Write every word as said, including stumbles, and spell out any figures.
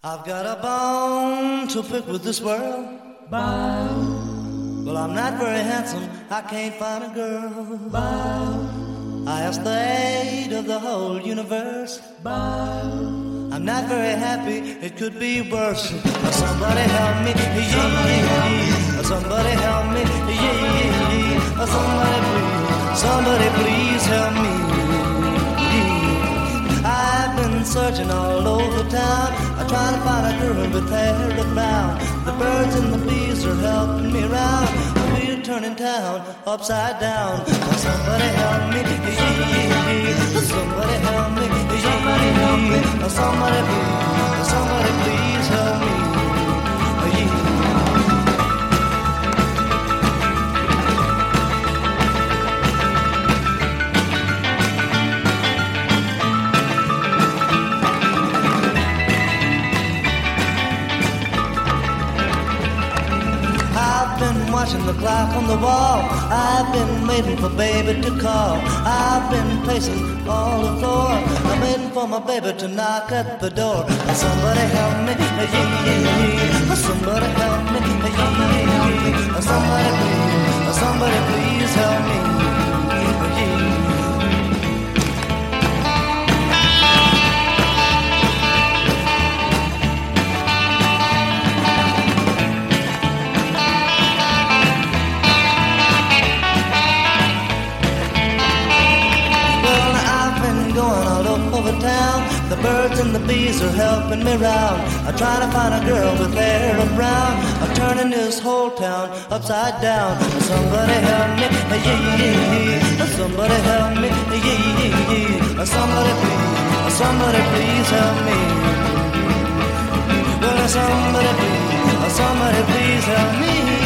I've got a bone to pick with this world. Bone. Well, I'm not very handsome, I can't find a girl. Bone. I ask the aid of the whole universe. Bone. I'm not very happy, it could be worse. Somebody help me, somebody help me, somebody help me, somebody please, somebody please help me. I've been searching all over town, I'm trying to find a girl with hair around. The birds and the bees are helping me round. We're turning town upside down. Somebody help me, somebody help me, somebody help me, somebody please, somebody please help me. Watching the clock on the wall, I've been waiting for baby to call. I've been pacing all the floor, I'm waiting for my baby to knock at the door. Somebody help me, yeah, yeah, yeah. Somebody help me, yeah, yeah, yeah. Somebody please, somebody please help me, yeah. Town. The birds and the bees are helping me round. I'm trying to find a girl with hair brown. I'm turning this whole town upside down. Somebody help me, yeah, yeah, yeah. Somebody help me, yeah, yeah, yeah. Somebody please, somebody please help me. Well, somebody please, somebody please help me.